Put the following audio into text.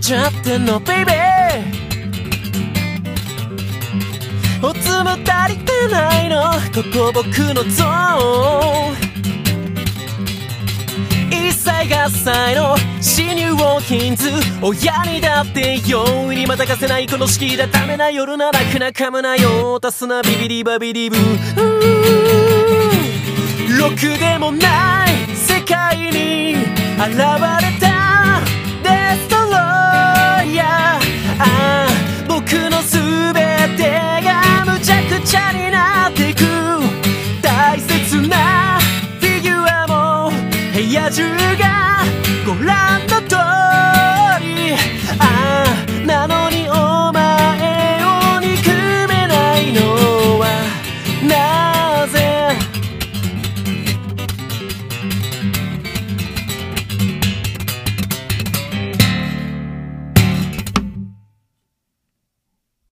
ちゃってんのベイベー。おつも足りてないのここ僕のゾーン。一切合切の新入ウォーキンズ。親にだって容易にまたかせないこの式だ。ダメな夜な楽なかむなよたすなビビリバビリブ。ろくでもない世界に現れた